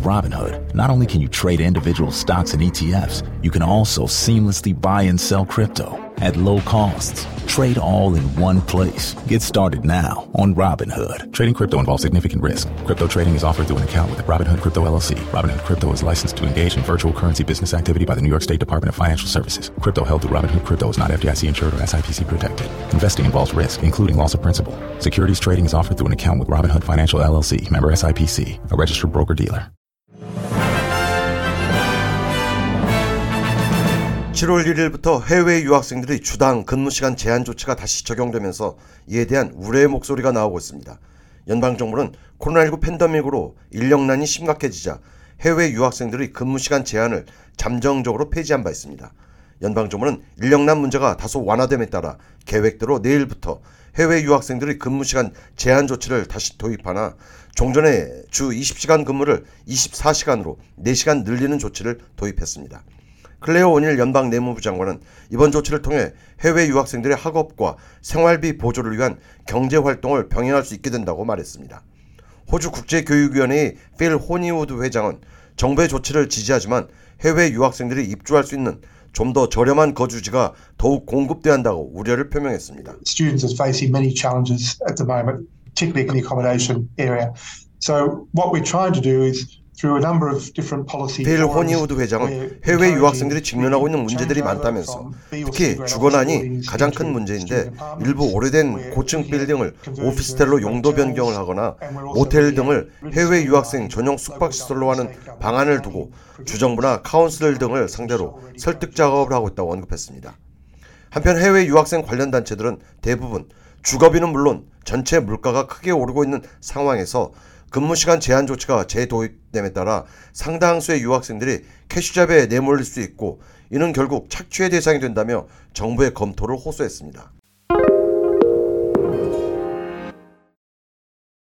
Robinhood, not only can you trade individual stocks and ETFs, you can also seamlessly buy and sell crypto at low costs. Trade all in one place. Get started now on Robinhood. Trading crypto involves significant risk. Crypto trading is offered through an account with Robinhood Crypto LLC. Robinhood Crypto is licensed to engage in virtual currency business activity by the New York State Department of Financial Services. Crypto held through Robinhood Crypto is not FDIC insured or SIPC protected. Investing involves risk, including loss of principal. Securities trading is offered through an account with Robinhood Financial LLC, member SIPC, a registered broker-dealer. 7월 1일부터 해외 유학생들이 주당 근무시간 제한 조치가 다시 적용되면서 이에 대한 우려의 목소리가 나오고 있습니다. 연방정부는 코로나19 팬데믹으로 인력난이 심각해지자 해외 유학생들의 근무시간 제한을 잠정적으로 폐지한 바 있습니다. 연방정부는 인력난 문제가 다소 완화됨에 따라 계획대로 내일부터 해외 유학생들의 근무시간 제한 조치를 다시 도입하나 종전에 주 20시간 근무를 24시간으로 4시간 늘리는 조치를 도입했습니다. 클레어 오닐 연방 내무부 장관은 이번 조치를 통해 해외 유학생들의 학업과 생활비 보조를 위한 경제활동을 병행할 수 있게 된다고 말했습니다. 호주 국제교육위원회의 필 호니우드 회장은 정부의 조치를 지지하지만 해외 유학생들이 입주할 수 있는 좀 더 저렴한 거주지가 더욱 공급돼야 한다고 우려를 표명했습니다. Students are facing many challenges at the moment, particularly in the accommodation area. So what we're trying to do is through a number of different policy. 필 호니우드 회장은 해외 유학생들이 직면하고 있는 문제들이 많다면서 특히 주거난이 가장 큰 문제인데 일부 오래된 고층 빌딩을 오피스텔로 용도 변경을 하거나 모텔 등을 해외 유학생 전용 숙박시설로 하는 방안을 두고 주정부나 카운슬 등을 상대로 설득 작업을 하고 있다고 언급했습니다. 한편 해외 유학생 관련 단체들은 대부분 주거비는 물론 전체 물가가 크게 오르고 있는 상황에서 근무시간 제한 조치가 재도입됨에 따라 상당수의 유학생들이 캐시잡에 내몰릴 수 있고 이는 결국 착취의 대상이 된다며 정부의 검토를 호소했습니다.